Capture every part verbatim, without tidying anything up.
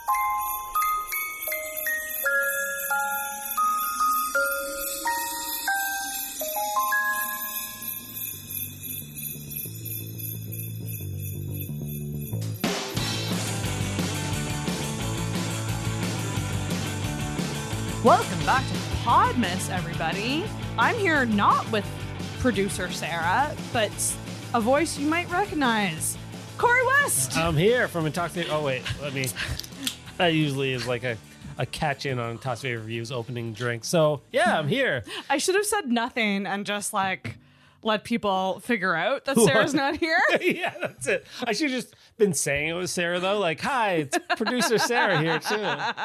Welcome back to Podmas, everybody. I'm here not with producer Sarah, but a voice you might recognize. Corey West. I'm here from Intoxicated. Oh, wait. Let me. That usually is like a, a catch in on Intoxicated Reviews opening drink. So, yeah, I'm here. I should have said nothing and just like let people figure out that Sarah's not here. Yeah, that's it. I should have just been saying it was Sarah, though. Like, hi, it's producer Sarah here, too.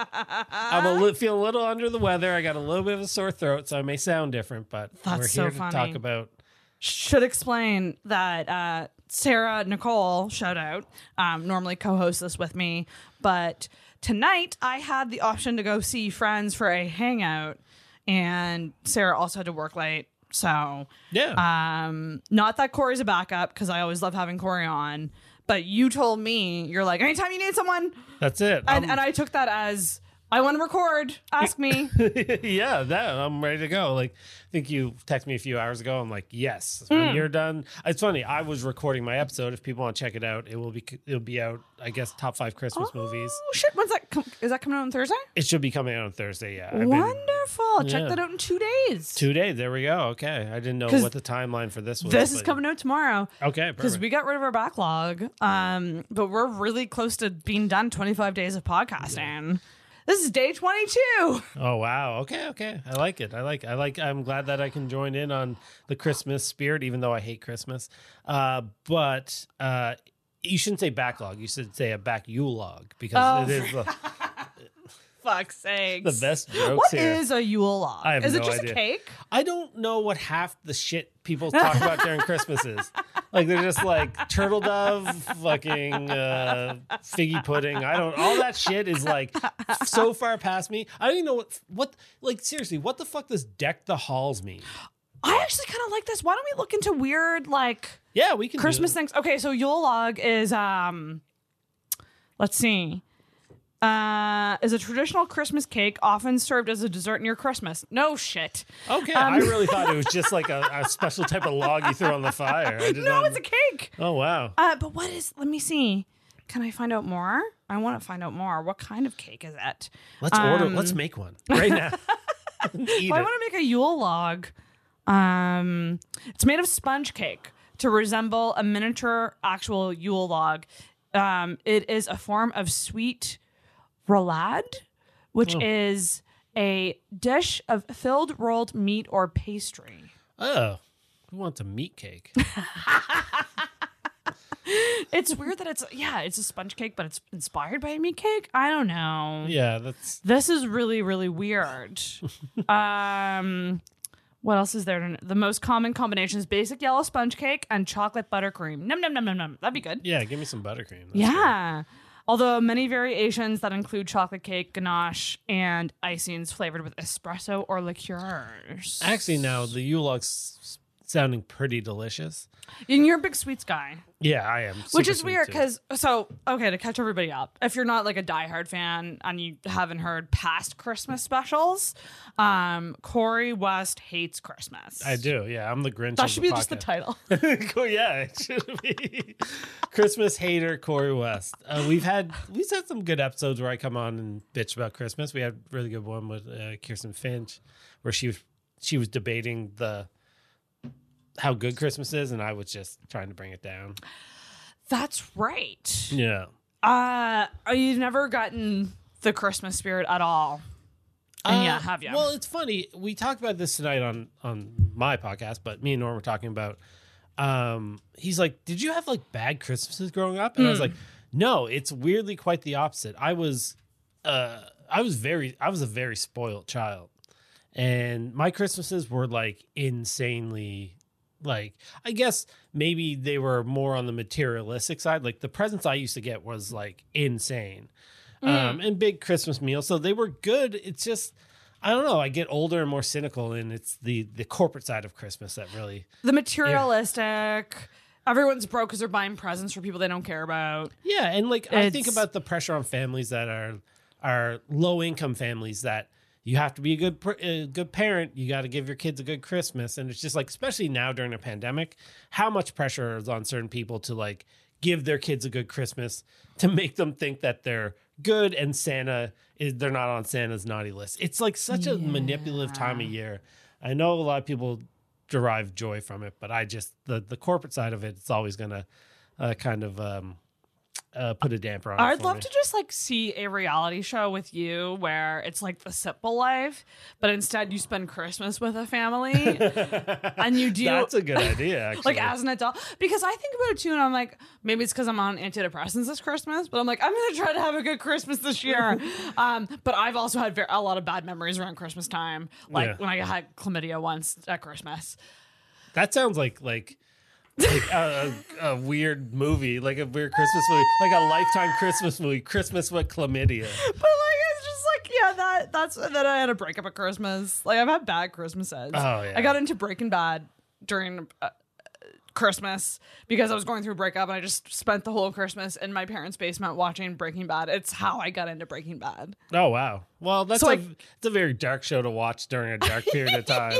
I'm a li- feel a little under the weather. I got a little bit of a sore throat, so I may sound different, but That's we're so here funny. to talk about. Should explain that uh, Sarah Nicole, shout out, um, normally co-hosts this with me, but tonight I had the option to go see friends for a hangout, and Sarah also had to work late. So, Yeah. um, not that Corey's a backup, because I always love having Corey on, but you told me, you're like, anytime you need someone, That's it. and, I'm- and I took that as, I want to record, ask me. Yeah, that I'm ready to go. Like, I think you texted me a few hours ago. I'm like, yes, when you're done. It's funny. I was recording my episode. If people want to check it out, it will be it'll be out. I guess top five Christmas movies. Oh shit, when's that, com- is that coming out on Thursday? It should be coming out on Thursday. Yeah, I've been- Wonderful. Check Yeah. that out in two days. two days. There we go. Okay, I didn't know 'Cause what the timeline for this was. This is but- coming out tomorrow. Okay, Because perfect. we got rid of our backlog. Um, but we're really close to being done twenty-five days of podcasting. This is day twenty-two. Oh wow. Okay, okay. I like it. I like. I like. I'm glad that I can join in on the Christmas spirit, even though I hate Christmas. Uh, but uh, you shouldn't say backlog. You should say a back Yule log because Oh. it is the, Fuck's sakes. the best jokes What here. is a Yule log? I have is it no just idea. a cake? I don't know what half the shit people talk about during Christmas is. Like they're just like turtle dove, fucking uh, figgy pudding. I don't. All that shit is like so far past me. I don't even know what what like seriously. What the fuck does deck the halls mean? I actually kind of like this. Why don't we look into weird like Yeah, we can do Christmas that. things? Okay, so Yule log is um, let's see. Uh, is a traditional Christmas cake often served as a dessert near Christmas. No shit. Okay, Um, I really thought it was just like a, a special type of log you throw on the fire. I did No, not- it's a cake. Oh wow. Uh, but what is? Let me see. Can I find out more? I want to find out more. What kind of cake is it? Let's order. Um, Let's make one right now. Eat Well, I it. want to make a Yule log. Um, it's made of sponge cake to resemble a miniature actual Yule log. Um, it is a form of sweet roulade, which Oh. is a dish of filled rolled meat or pastry. Oh, who wants a meat cake? It's weird that it's yeah, it's a sponge cake, but it's inspired by a meat cake. I don't know. Yeah, that's This is really, really weird. um, what else is there? To, the most common combination is basic yellow sponge cake and chocolate buttercream. Num num num num num. That'd be good. yeah. Give me some buttercream. That's Yeah. Although many variations that include chocolate cake, ganache, and icings flavored with espresso or liqueurs. good. Actually, now the Yule log's s- sounding pretty delicious. And you're a big sweets guy. Yeah, I am. Which Super is sweet, weird too. because, so, okay, to catch everybody up, if you're not like a diehard fan and you haven't heard past Christmas specials, um, Corey West hates Christmas. I do. Yeah, I'm the Grinch. That of should the be just the podcast. title. Cool, yeah, it should be Christmas hater Corey West. Uh, we've had we've had some good episodes where I come on and bitch about Christmas. We had a really good one with uh, Kirsten Finch, where she was she was debating the how good Christmas is, and I was just trying to bring it down. That's right. Yeah. Uh, you've never gotten the Christmas spirit at all. And yeah, Uh, have you? Well, it's funny. We talked about this tonight on on my podcast, but me and Norm were talking about. Um, he's like, "Did you have like bad Christmases growing up?" And I was like, "No, it's weirdly quite the opposite. I was, uh, I was very, I was a very spoiled child, and my Christmases were like insanely." Like, I guess maybe they were more on the materialistic side. Like the presents I used to get was like insane. Um, and big Christmas meals. So they were good. It's just, I don't know. I get older and more cynical, and it's the the corporate side of Christmas that really. the materialistic, Everyone's broke because they're buying presents for people they don't care about. Yeah, and like I think It's- about the pressure on families that are are low income families that you have to be a good pr- a good parent. You got to give your kids a good Christmas, and it's just like, especially now during a pandemic, how much pressure is on certain people to like give their kids a good Christmas to make them think that they're good and Santa is they're not on Santa's naughty list. It's like such a manipulative time of year. I know a lot of people derive joy from it, but I just the the corporate side of it, it's always gonna uh, kind of um, uh, put a damper on. it I'd for love me. to just like see a reality show with you where it's like the simple life, but instead you spend Christmas with a family and you do That's a good idea, actually. like as an adult. Because I think about it too, and I'm like, maybe it's because I'm on antidepressants this Christmas, but I'm like, I'm gonna try to have a good Christmas this year. um, but I've also had very, a lot of bad memories around Christmas time, like Yeah. when I had chlamydia once at Christmas. That sounds like like. like a, a, a weird movie, like a weird Christmas movie, like a Lifetime Christmas movie, Christmas with chlamydia. But like it's just like yeah, that that's and then I had a breakup at Christmas. Like I've had bad Christmases. Oh, yeah. I got into Breaking Bad during uh, Christmas because I was going through a breakup and I just spent the whole Christmas in my parents' basement watching Breaking Bad. It's how I got into Breaking Bad. Oh wow! Well, that's So a I- it's a very dark show to watch during a dark period of time.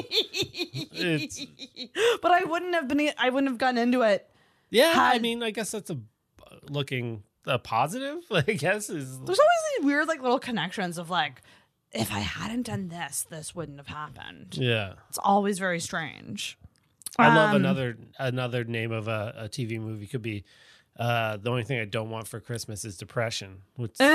It's But I wouldn't have been. I wouldn't have gotten into it. yeah. I Had- mean, I guess that's a looking a positive. I guess is There's always these weird like little connections of like, if I hadn't done this, this wouldn't have happened. yeah. It's always very strange. I love Um, another another name of a, a T V movie could be uh, the only thing I don't want for Christmas is depression. Which so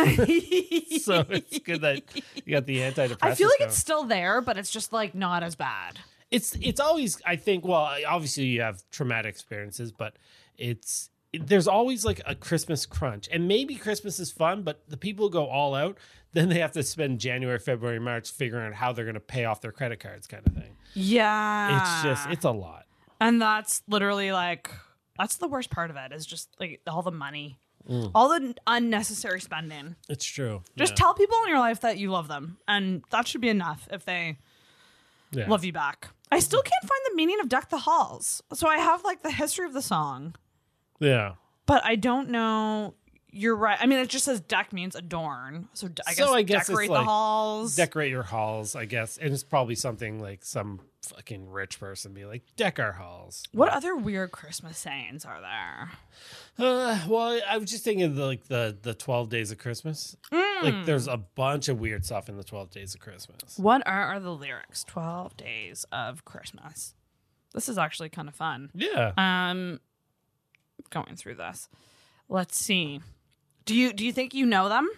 it's good that you got the antidepressants. I feel like going. it's still there, but it's just like not as bad. it's it's always I think well obviously you have traumatic experiences, but it's there's always like a Christmas crunch, and maybe Christmas is fun, but the people who go all out, then they have to spend January, February, March figuring out how they're going to pay off their credit cards, kind of thing. Yeah. It's just it's a lot. And that's literally like, that's the worst part of it is just like all the money, all the unnecessary spending. It's true. Just yeah. tell people in your life that you love them. And that should be enough if they Yeah. love you back. I still can't find the meaning of Deck the Halls. So I have like the history of the song, Yeah. but I don't know. You're right. I mean, it just says deck means adorn. So d- I guess, So I guess it's decorate the like halls. Decorate your halls, I guess, and it's probably something like some fucking rich person be like, deck our halls. What other weird Christmas sayings are there? Uh, well, I was just thinking of the, like the the twelve days of Christmas. Mm. Like, there's a bunch of weird stuff in the twelve days of Christmas. What are, are the lyrics? twelve days of Christmas. This is actually kind of fun. Yeah. Um, going through this. Let's see. Do you do you think you know them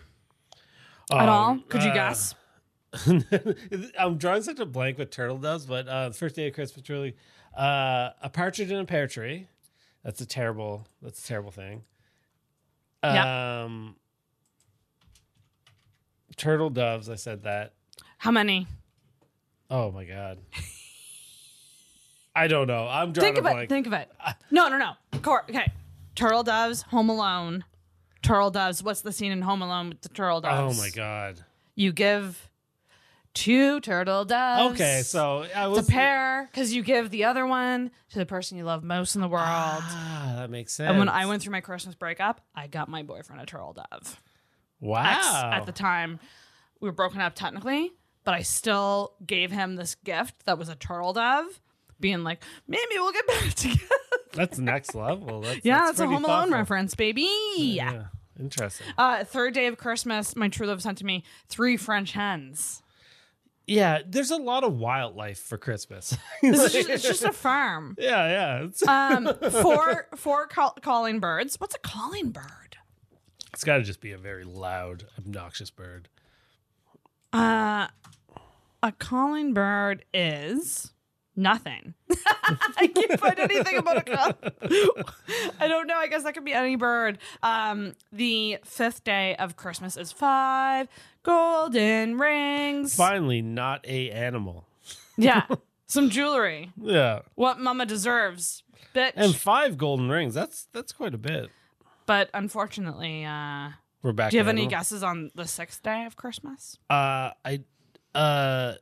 at all? Um, Could you uh, guess? I'm drawing such a blank with turtle doves, but uh, the first day of Christmas, really, uh, a partridge in a pear tree. That's a terrible. That's a terrible thing. Yeah. Um, turtle doves. I said that. How many? Oh my god. I don't know. I'm drawing Think of a it. blank. Think of it. No, no, no. Cor- okay. Turtle doves, Home Alone. Turtle doves. What's the scene in Home Alone with the turtle oh doves? my god. You give two turtle doves. Okay, so I to was pair because you give the other one to the person you love most in the world. Ah, that makes sense. And when I went through my Christmas breakup, I got my boyfriend a turtle dove. wow, Ex at the time, we were broken up technically, but I still gave him this gift that was a turtle dove, being like, maybe we'll get back together. that's next level. That's, Yeah, that's that's a pretty Home Alone thoughtful. reference, baby. Yeah, interesting. Uh, third day of Christmas, my true love sent to me three French hens. Yeah, there's a lot of wildlife for Christmas. This is just, it's just a farm. yeah, yeah. It's, Um, four four call- calling birds. What's a calling bird? it's got to just be a very loud, obnoxious bird. Uh, a calling bird is nothing. I can't find anything about a call. I don't know. I guess that could be any bird. Um, the fifth day of Christmas is five golden rings. Finally, not a animal. Yeah, some jewelry. Yeah, What mama deserves, bitch. and five golden rings. That's that's quite a bit. But unfortunately, uh, We're back. do you to have any animal. guesses on the sixth day of Christmas? Uh, I, uh,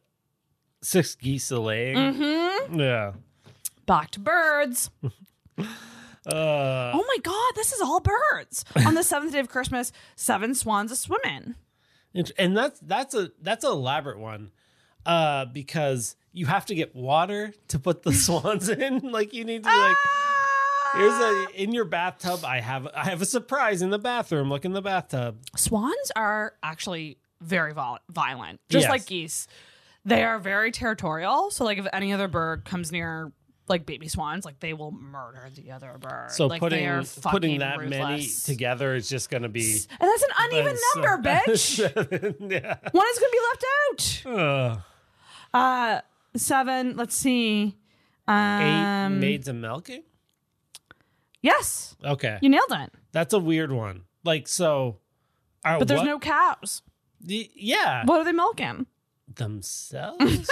six geese a laying. Mm-hmm. Yeah. Back to birds. Uh, Oh my God, this is all birds. On the seventh day of Christmas, seven swans a swimming. and that's that's a that's an elaborate one, uh, because you have to get water to put the swans in. Like you need to like. Here's a in your bathtub. I have I have a surprise in the bathroom. Look in the bathtub. Swans are actually very vol- violent, just Yes. like geese. They are very territorial. So, like, if any other bird comes near, like baby swans, like they will murder the other bird. So like, they are putting putting that ruthless. many together is just going to be. And that's an uneven that's, number, uh, bitch. seven, yeah. One is going to be left out. Uh, Uh, seven. Let's see. eight Um, maids of milking. yes, Okay, you nailed it. that's a weird one. Like so, are, But there's what- no cows. the, yeah What are they milking? themselves.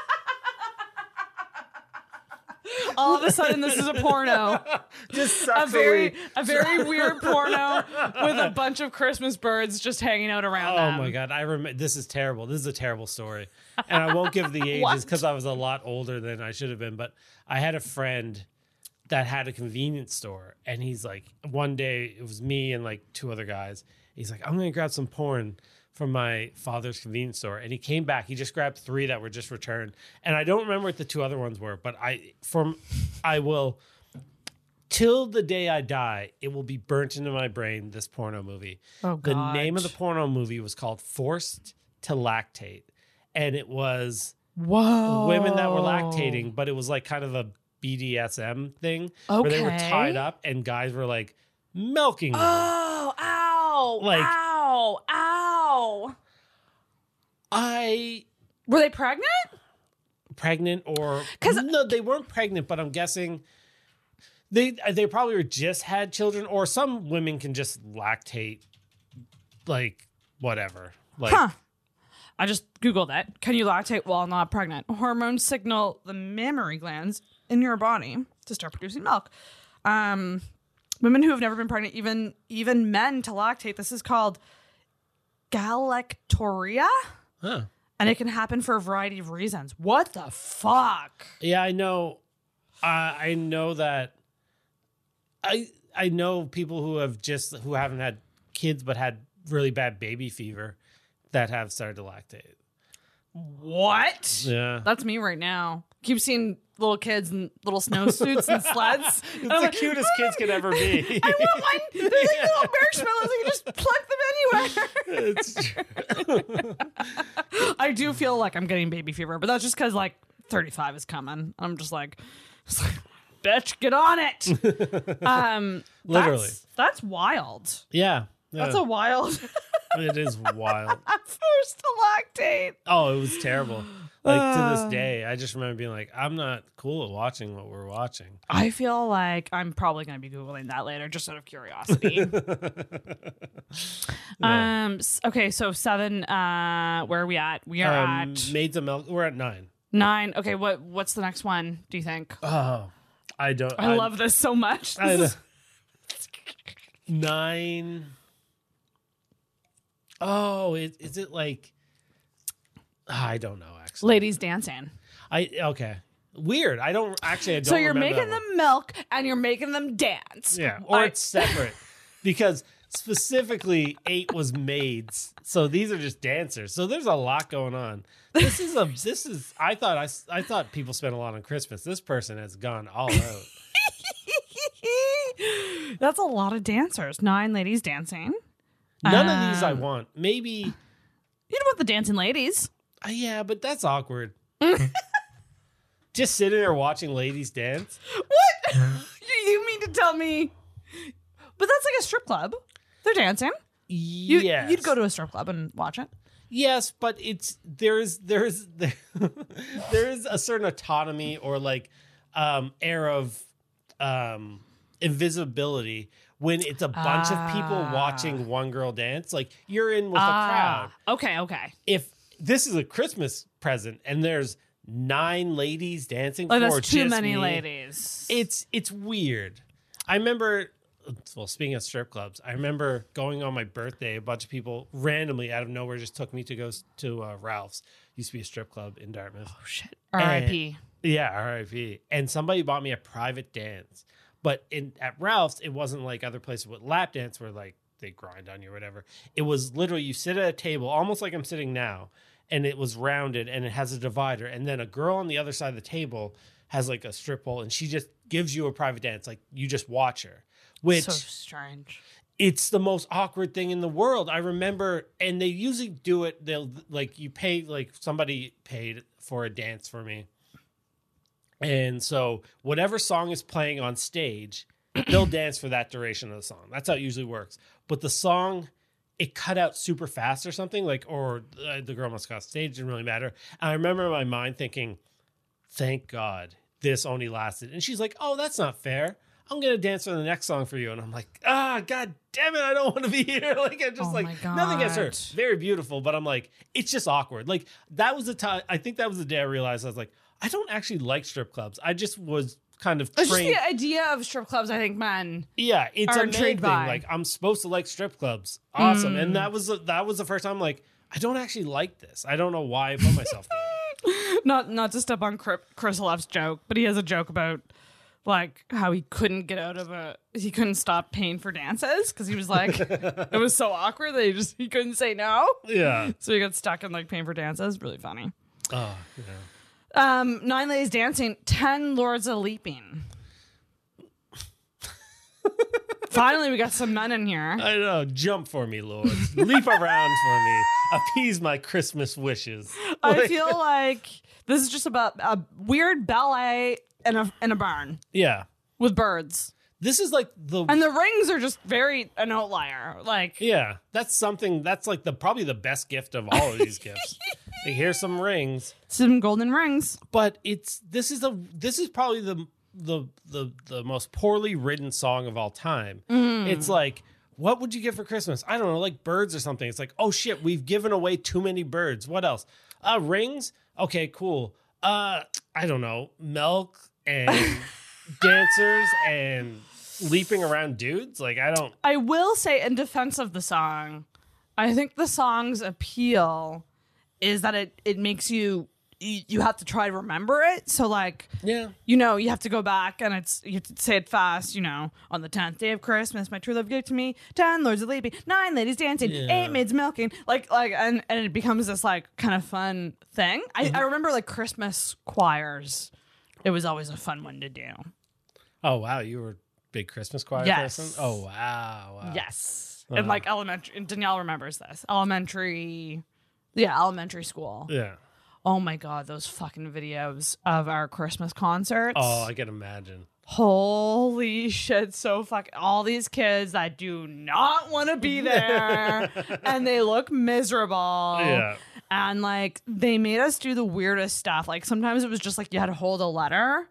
All of a sudden, this is a porno. Just a very, sexually. a very weird porno with a bunch of Christmas birds just hanging out around Oh them. my god! I remember. This is terrible. This is a terrible story, and I won't give the ages What? because I was a lot older than I should have been. But I had a friend that had a convenience store, and he's like, one day it was me and like two other guys. He's like, I'm gonna grab some porn from my father's convenience store, and he came back. He just grabbed three that were just returned, and I don't remember what the two other ones were. But I from I will. Till the day I die, it will be burnt into my brain, this porno movie. Oh, The God. name of the porno movie was called Forced to Lactate. And it was Whoa. women that were lactating, but it was like kind of a B D S M thing where they were Okay. tied up and guys were like milking them. Oh, ow. Like- ow. Ow. I Were they pregnant? pregnant or 'Cause- no, they weren't pregnant, but I'm guessing they they probably were just had children, or some women can just lactate like whatever. Like Huh. I just Googled that. Can you lactate while not pregnant? Hormones signal the mammary glands in your body to start producing milk. Um, women who have never been pregnant, even even men to lactate. This is called galactorrhea, huh. and it can happen for a variety of reasons. What the fuck? Yeah, I know. Uh, I know that. I I know people who have just who haven't had kids but had really bad baby fever that have started to lactate. What? Yeah, That's me right now. Keep seeing little kids in little snowsuits and sleds. it's And I'm the like, cutest kids could ever be. I want one. They're like little marshmallows. You can just pluck them anywhere. It's true. I do feel like I'm getting baby fever, but that's just because like thirty-five is coming. I'm just like, it's like, bitch, get on it. Um, Literally. that's, that's wild. Yeah, yeah. That's a wild. It is wild. I'm forced to lactate. Oh, it was terrible. Like to Uh. this day, I just remember being like, I'm not cool at watching what we're watching. I feel like I'm probably going to be Googling that later just out of curiosity. Yeah. Um. s- Okay. So seven. Uh. Where are we at? We are Um, at Maids of Milk. We're at nine. nine. Okay. What What's the next one? Do you think? Oh, I don't. I love this so much. I This know. is- Nine. Oh, is, is it like? I don't know. Actually, Ladies dancing. I okay. Weird. I don't actually. I don't So you're remember making that them milk and you're making them dance. one. Yeah, or I- it's separate because specifically eight was maids. So these are just dancers. So there's a lot going on. This is a. This is. I thought. I. I thought people spent a lot on Christmas. This person has gone all out. That's a lot of dancers. Nine ladies dancing. None of these I Um, want. Maybe. You don't want the dancing ladies. Uh, yeah, but that's awkward. Just sitting there watching ladies dance. What? you, you mean to tell me? But that's like a strip club. They're dancing. You, yes. You'd go to a strip club and watch it. Yes, but it's there's there's there, there is a certain autonomy or like um air of um invisibility when it's a bunch of people Ah. watching one girl dance. Like you're in with a crowd. Ah, okay, okay. If this is a Christmas present and there's nine ladies dancing Like for that's too just many me, ladies. It's it's weird. I remember, well, speaking of strip clubs, I remember going on my birthday. A bunch of people randomly out of nowhere just took me to go s- to uh, Ralph's. Used to be a strip club in Dartmouth. oh shit. R I P Yeah, R I P. And somebody bought me a private dance. But in at Ralph's, it wasn't like other places with lap dance where like they grind on you or whatever. It was literally you sit at a table, almost like I'm sitting now, and it was rounded and it has a divider. And then a girl on the other side of the table has like a strip pole and she just gives you a private dance. Like you just watch her, which So strange. it's the most awkward thing in the world. I remember, and they usually do it. They'll like you pay like somebody paid for a dance for me. And so whatever song is playing on stage, they'll dance for that duration of the song. That's how it usually works. But the song, it cut out super fast or something, like, or uh, the girl must go off stage, didn't really matter. And I remember in my mind thinking, thank God this only lasted. And she's like, oh, that's not fair. I'm going to dance for the next song for you. And I'm like, ah, God damn it. I don't want to be here. Like, I'm just Oh like, my God. nothing against her. Very beautiful. But I'm like, it's just awkward. Like, that was the time. I think that was the day I realized I was like, I don't actually like strip clubs. I just was kind of It's just trained. the idea of strip clubs, I think, men. Yeah, it's are a man thing. intrigued by. Like, I'm supposed to like strip clubs. Awesome. Mm. And that was that was the first time I'm like, I don't actually like this. I don't know why I put myself there. Not not to step on Chris Left's joke, but he has a joke about like how he couldn't get out of a he couldn't stop paying for dances because he was like it was so awkward that he just he couldn't say no. Yeah. So he got stuck in like paying for dances. Really funny. Oh, yeah. Um, Nine Ladies Dancing, ten Lords of Leaping. Finally, we got some men in here. I know. Jump for me, Lord. Leap around for me. Appease my Christmas wishes. I Like- feel like this is just about a weird ballet in a in a barn Yeah. with birds, This is like the and the rings are just very an outlier. Like, yeah. That's something. That's like the probably the best gift of all of these gifts. Like, here's some rings. some golden rings. But it's this is a this is probably the the the the most poorly written song of all time. It's like, what would you get for Christmas? I don't know, like birds or something. It's like, oh shit, we've given away too many birds. What else? Uh rings? Okay, cool. Uh I don't know, milk and dancers and leaping around dudes. Like, I don't I will say, in defense of the song, I think the song's appeal is that it it makes you you, you have to try to remember it. So like, yeah. you know, you have to go back and it's you have to say it fast. You know, on the tenth day of Christmas, my true love gave to me ten lords of leaping, nine ladies dancing, Yeah. eight maids milking. Like like and and it becomes this like kind of fun thing. I, I remember like Christmas choirs. It was always a fun one to do. Oh wow, you were a big Christmas choir Yes. person? Oh wow. wow. Yes. Uh-huh. And like elementary, and Danielle remembers this. Elementary, yeah, elementary school. Yeah. Oh my God, those fucking videos of our Christmas concerts. Oh, I can imagine. Holy shit, so fuck. All these kids that do not want to be there and they look miserable. Yeah. And like, they made us do the weirdest stuff. Like, sometimes it was just like you had to hold a letter.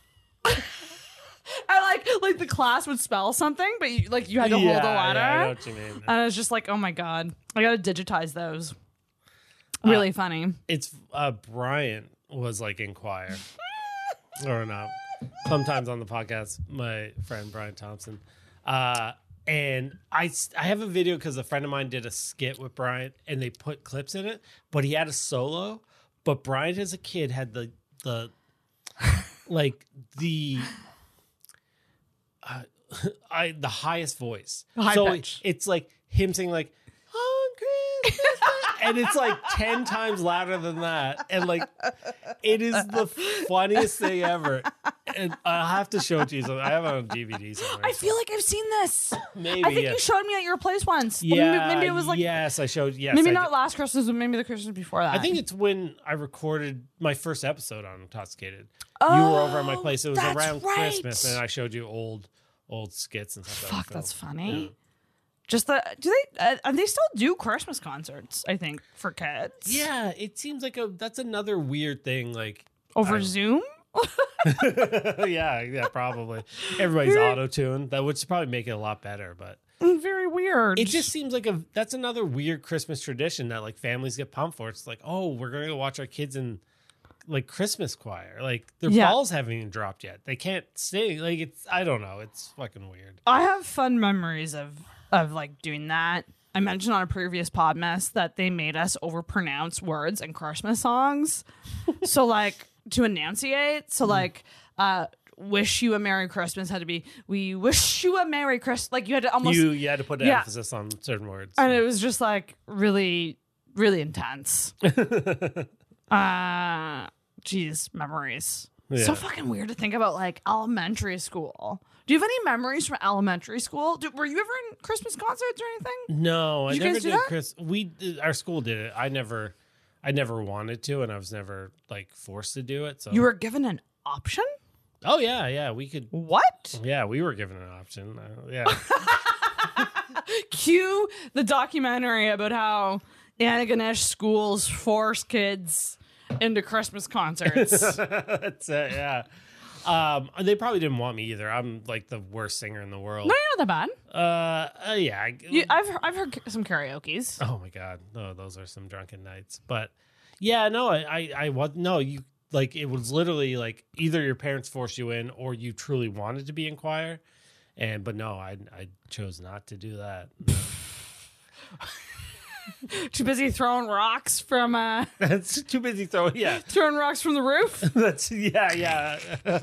And like, like the class would spell something, but you, like you had to hold a Yeah, letter. yeah, I know what you mean. And I was just like, oh my God, I gotta digitize those. Really funny. It's uh Brian was like in choir or not. Sometimes on the podcast, my friend Brian Thompson. Uh and I I have a video because a friend of mine did a skit with Brian and they put clips in it, but he had a solo. But Brian as a kid had the the like the uh, I the highest voice. High so pitch. it's like him singing like on Christmas Day," and it's like ten times louder than that. And like it is the funniest thing ever. And I'll have to show it to you. So I have it on D V D somewhere. I feel like I've seen this. maybe I think yeah. you showed me at your place once. yeah, Maybe, maybe it was like, yes, I showed yes. maybe I not did. last Christmas, but maybe the Christmas before that. I think it's when I recorded my first episode on Intoxicated. Oh, you were over at my place. It was that's around right. Christmas, and I showed you old, old skits and stuff. Fuck, that I that's filmed. funny. Yeah. Just the do they uh, and they still do Christmas concerts? I think for kids. Yeah, it seems like a that's another weird thing. Like over I- Zoom. yeah, yeah, probably. Everybody's auto tuned. That would probably make it a lot better, but Very weird. it just seems like a that's another weird Christmas tradition that like families get pumped for. It's like, oh, we're gonna go watch our kids in like Christmas choir. Like their Yeah. balls haven't even dropped yet. They can't sing. Like it's I don't know. It's fucking weird. I have fun memories of of like doing that. I mentioned on a previous Podmas that they made us overpronounce words in Christmas songs. So like to enunciate. So like uh wish you a Merry Christmas had to be, we wish you a Merry Christmas. Like you had to almost. You, you had to put an Yeah. emphasis on certain words. And it was just like really, really intense. uh, geez, memories. Yeah. So fucking weird to think about like elementary school. Do you have any memories from elementary school? Do, were you ever in Christmas concerts or anything? No, I Did you never guys do did that? Chris. We did, our school did it. I never, I never wanted to, and I was never like forced to do it. So You were given an option? Oh yeah, yeah. We could. What? Yeah, we were given an option. Uh, yeah. Cue the documentary about how Antigonish schools force kids into Christmas concerts. That's it. Yeah. Um, they probably didn't want me either. I'm like the worst singer in the world. No, you're not that bad. Uh, uh yeah. I- You, I've I've heard some karaoke's. Oh my god, no, those are some drunken nights. But yeah, no, I, I, I was no, you like it was literally like either your parents forced you in or you truly wanted to be in choir, and but no, I, I chose not to do that. Too busy throwing rocks from uh That's too busy throwing. Yeah, throwing rocks from the roof. Is that's yeah, yeah.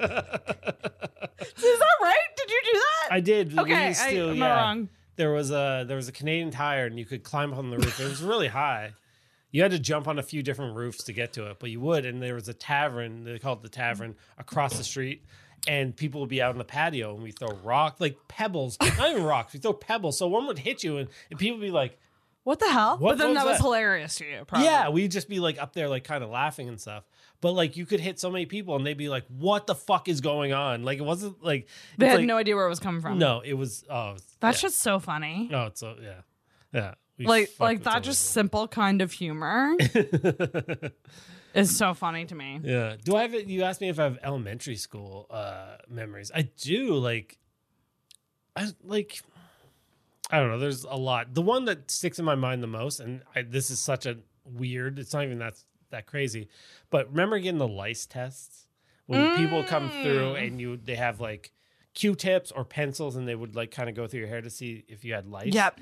that right? Did you do that? I did. Okay, We I, still, am yeah. I wrong? There was a there was a Canadian Tire, and you could climb up on the roof. It was really high. You had to jump on a few different roofs to get to it, but you would. And there was a tavern, they called it the tavern, across the street. And people would be out on the patio, and we throw rocks, like pebbles, not even rocks. We throw pebbles, so one would hit you, and, and people would be like, What the hell? What- but then what that was was that? hilarious to you, probably. "Yeah." We'd just be like up there, like kind of laughing and stuff. But like you could hit so many people, and they'd be like, "What the fuck is going on?" Like it wasn't like They it's had like- no idea where it was coming from. No, it was. Oh, That's yeah. just so funny. Oh, it's so yeah, yeah. We like fucked like with that some just of simple kind of humor it. is so funny to me. Yeah. Do I have it? You asked me if I have elementary school uh, memories. I do. Like, I like. I don't know. There's a lot. The one that sticks in my mind the most, and I, this is such a weird. It's not even that that crazy. But remember getting the lice tests when people come through and you they have like Q-tips or pencils, and they would like kind of go through your hair to see if you had lice. Yep.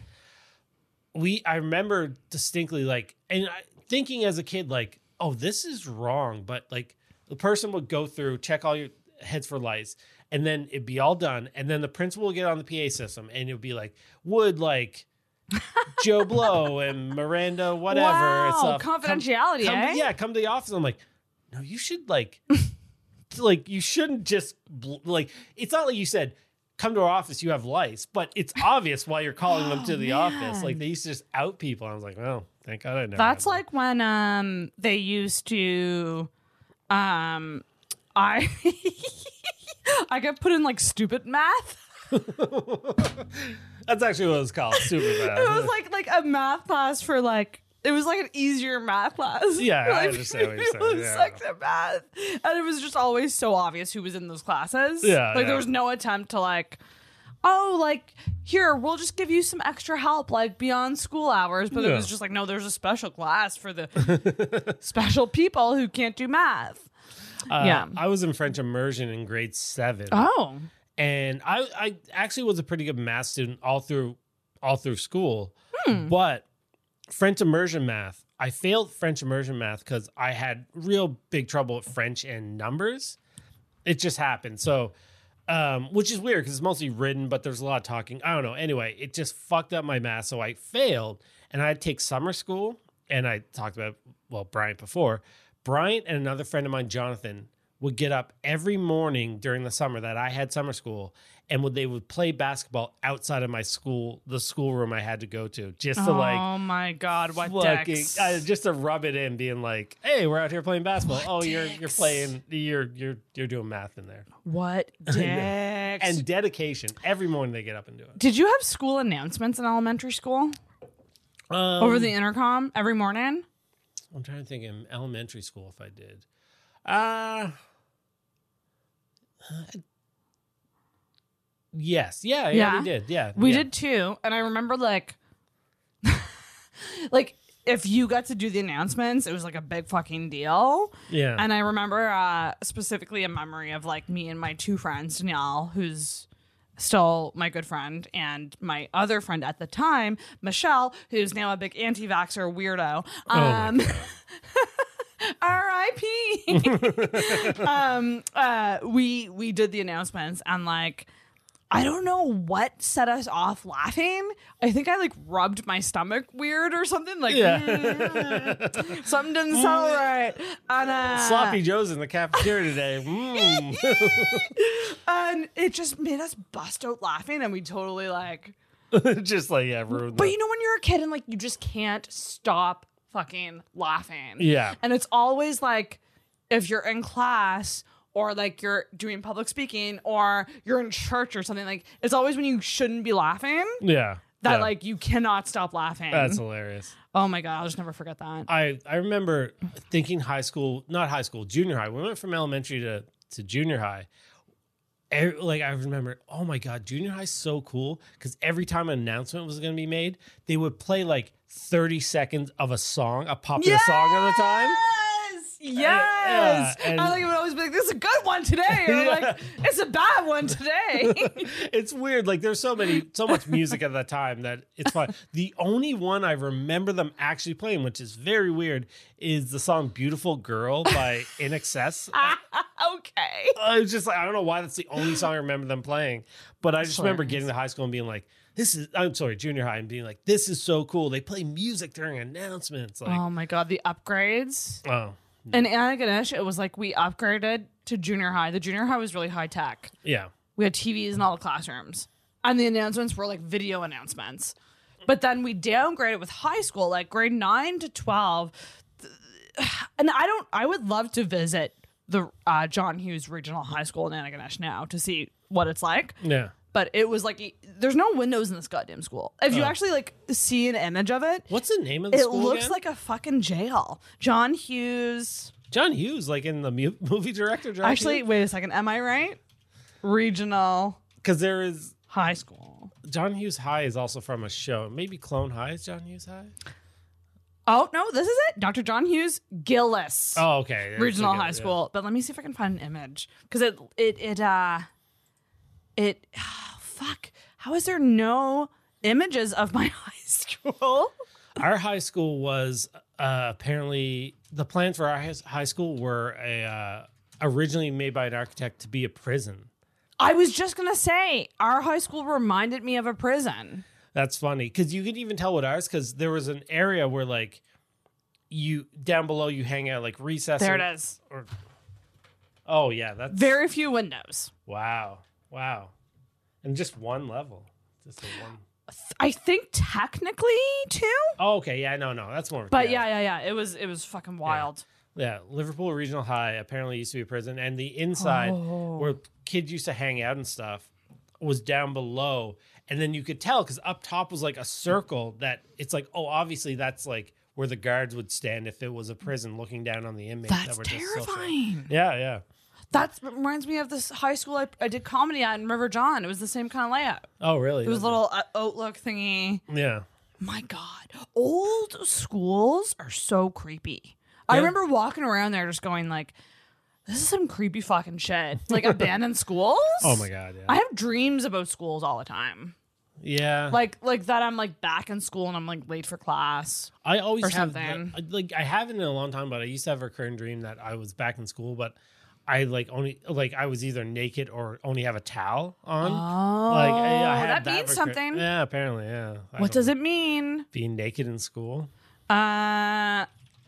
We I remember distinctly like and I, thinking as a kid like, oh, this is wrong, but like the person would go through, check all your heads for lice, and then it'd be all done, and then the principal would get on the P A system, and it would be like, would like Joe Blow and Miranda whatever. Wow, and stuff. confidentiality, come, come eh? to, yeah, come to the office. I'm like, no, you should like, like you shouldn't just bl- like. It's not like you said, come to our office, you have lice, but it's obvious why you're calling them to the office. Like they used to just out people. I was like, oh, thank God I never. That's had like when um they used to um I I got put in like stupid math. that. That's actually what it was called. Super bad. It was like like a math class for like it was like an easier math class. Yeah, I Like, understand what you're it saying, was yeah. sucked at math, and it was just always so obvious who was in those classes. Yeah, like yeah. there was no attempt to like, oh, like here we'll just give you some extra help like beyond school hours, but it Yeah. was just like no, there's a special class for the special people who can't do math. Uh, yeah. I was in French immersion in grade seven. Oh, And I, I actually was a pretty good math student all through all through school. Hmm. But French immersion math, I failed French immersion math because I had real big trouble with French and numbers. It just happened. So, um, which is weird because it's mostly written, but there's a lot of talking. I don't know. Anyway, it just fucked up my math. So I failed, and I had to take summer school. And I talked about, well, Bryant before. Bryant and another friend of mine, Jonathan, would get up every morning during the summer that I had summer school, and would they would play basketball outside of my school, the schoolroom I had to go to, just to like, oh my God, what fucking, decks? uh, just to rub it in, being like, "Hey, we're out here playing basketball. What oh, you're you're dicks? playing, you're you're you're doing math in there." What dicks? And dedication. Every morning they get up and do it. Did you have school announcements in elementary school Um, over the intercom every morning? I'm trying to think in elementary school if I did. Uh Yes. Yeah, yeah, Yeah? we did. Yeah. We yeah. did too, and I remember like, like if you got to do the announcements, it was like a big fucking deal. Yeah. And I remember uh, specifically a memory of like me and my two friends, Danielle, who's still my good friend, and my other friend at the time, Michelle, who's now a big anti-vaxxer weirdo. Oh my Um, God. R I P um, uh, we we did the announcements, and like, I don't know what set us off laughing. I think I like rubbed my stomach weird or something. Like, Yeah. mm, something didn't sound right. And uh, Sloppy Joe's in the cafeteria today. Mm. and it just made us bust out laughing, and we totally like. Just like yeah, ruined But the- you know when you're a kid and like you just can't stop fucking laughing. Yeah. And it's always like if you're in class or like you're doing public speaking or you're in church or something, like it's always when you shouldn't be laughing yeah, that yeah. like you cannot stop laughing. That's hilarious. Oh my God, I'll just never forget that. I I remember thinking high school, not high school, junior high. We went from elementary to to junior high. E- Like I remember, oh my God, junior high's so cool because every time an announcement was going to be made, they would play like thirty seconds of a song, a popular song at the time. Yes, yes. yeah, and- I like it would always be like, "This is a good one today," or Yeah. like, "It's a bad one today." It's weird. Like there's so many, so much music at that time that it's fun. The only one I remember them actually playing, which is very weird, is the song "Beautiful Girl" by In Excess. Okay. I was just like, I don't know why that's the only song I remember them playing, but I just remember Hilarious. getting to high school and being like, "This is." I'm sorry, junior high, and being like, "This is so cool." They play music during announcements. Like, Oh my God, the upgrades. oh, In Antigonish, it was like we upgraded to junior high. The junior high was really high tech. yeah, We had T Vs in all the classrooms. And the announcements were like video announcements. But then we downgraded with high school, like grade nine to twelve. And I don't, I would love to visit the uh, John Hughes Regional High School in Antigonish now to see what it's like. yeah. But it was like, there's no windows in this goddamn school. If you Oh. actually like see an image of it, What's the name of the it school looks again? like a fucking jail. John Hughes. John Hughes, like in the mu- movie director. John Actually, wait a second. Am I right? Regional because there is High School. John Hughes High is also from a show. Maybe Clone High is John Hughes High. Oh, no, this is it. Doctor John Hughes Gillis. Oh, okay. That's Regional a good- High yeah. School. But let me see if I can find an image. Because it, it, it, uh, it, oh, fuck. How is there no images of my high school? Our high school was uh, apparently the plans for our high- high school were a uh, originally made by an architect to be a prison. I was just going to say, our high school reminded me of a prison. That's funny because you could even tell with ours because there was an area where like you down below you hang out like recess. There or- it is. Or, oh yeah, that's Very few windows. wow, wow, and just one level, just a one. I think technically two. Oh, okay, yeah, no, no, that's more. But yeah, yeah, yeah. It was it was fucking wild. Yeah, Liverpool Regional High apparently used to be a prison, and the inside Oh. where kids used to hang out and stuff was down below, and then you could tell because up top was like a circle that it's like, oh, obviously that's like where the guards would stand if it was a prison, looking down on the inmates. That's that were just social. terrifying. Yeah, yeah. That reminds me of this high school I, I did comedy at in River John. It was the same kind of layout. Oh, really? It was a little uh, Outlook thingy. Yeah. My God, old schools are so creepy. I Yeah. remember walking around there just going like, this is some creepy fucking shit. Like abandoned schools. Oh my God. Yeah. I have dreams about schools all the time. yeah. Like like that I'm like back in school and I'm like late for class. I always or have something. that- like I haven't in a long time, but I used to have a recurring dream that I was back in school, but I like only like I was either naked or only have a towel on. Oh, like I, I had that means recur- something. Yeah, apparently, yeah. I What don't does know. it mean? Being naked in school? Uh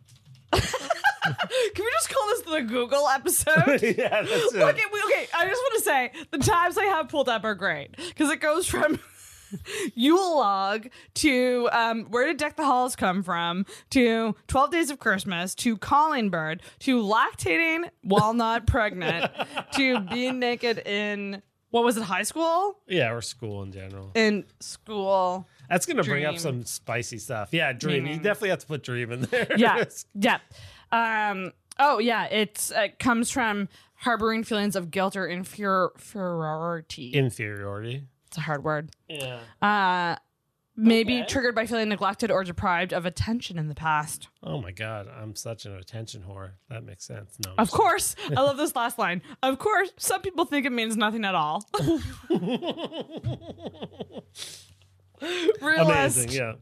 Can we just call this the Google episode? Yeah, that's it. Okay, we, okay. I just want to say the tabs I have pulled up are great because it goes from Yule log to um, where did Deck the Halls come from to twelve Days of Christmas to Calling Bird to lactating while not pregnant to being naked in what was it, high school? Yeah, or school in general. In school. That's gonna bring up Dream. some spicy stuff. Yeah, dream. You Meaning- definitely have to put dream in there. Yeah, yeah. Um. Oh, yeah. It's it comes from harboring feelings of guilt or inferiority. Inferiority. It's a hard word. Yeah. Uh, maybe Okay. triggered by feeling neglected or deprived of attention in the past. Oh my God, I'm such an attention whore. That makes sense. No. I'm Of just- course, I love this last line. Of course, some people think it means nothing at all. Realist. Amazing. Yeah.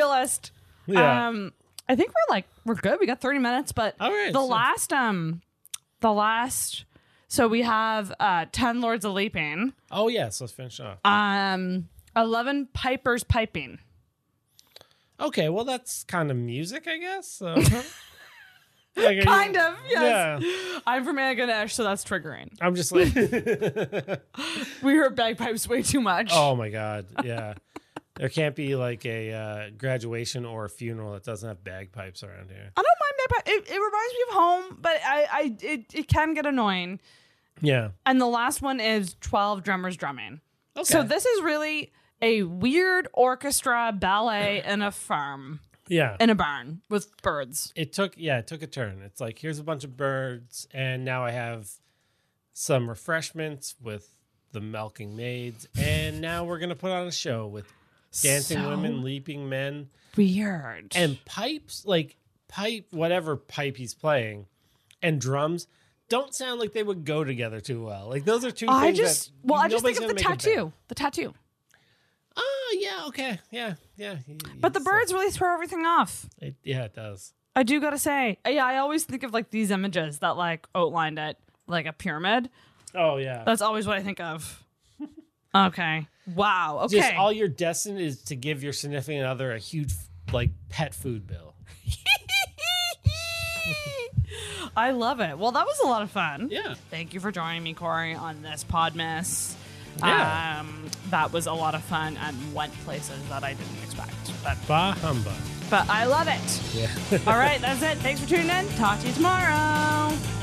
Realist. Yeah. Um, I think we're like we're good. We got thirty minutes, but All right, the so- last um the last. So we have uh, ten Lords of Leaping. Oh yes, let's finish off. Um, eleven Pipers Piping. Okay, well that's kind of music, I guess. So. Like, Kind you, of, yes. Yeah. I'm from Antigonish, so that's triggering. I'm just like. We heard bagpipes way too much. Oh my god, yeah. There can't be like a uh, graduation or a funeral that doesn't have bagpipes around here. I don't mind bagpipes. It, it reminds me of home, but I, I it, it can get annoying. Yeah. And the last one is twelve drummers drumming. Okay. So this is really a weird orchestra ballet in a farm. Yeah. In a barn with birds. It took, yeah, it took a turn. It's like, here's a bunch of birds, and now I have some refreshments with the milking maids, and now we're going to put on a show with dancing So women, leaping men, weird. and pipes, like pipe, whatever pipe he's playing, and drums don't sound like they would go together too well. Like, those are two I things just, that well, I just think nobody's of the gonna make a band. tattoo. The tattoo. Oh, yeah, okay. Yeah, yeah. But the It's, uh, birds really throw everything off. It, yeah, it does. I do gotta say, yeah, I always think of like these images that like outlined it like a pyramid. Oh, yeah. That's always what I think of. Okay. Wow. Okay. Just all you're destined is to give your significant other a huge, like, pet food bill. I love it. Well, that was a lot of fun. Yeah. Thank you for joining me, Corey, on this Podmas. Yeah. Um, that was a lot of fun and went places that I didn't expect. But Bah humbug. but I love it. Yeah. All right, that's it. Thanks for tuning in. Talk to you tomorrow.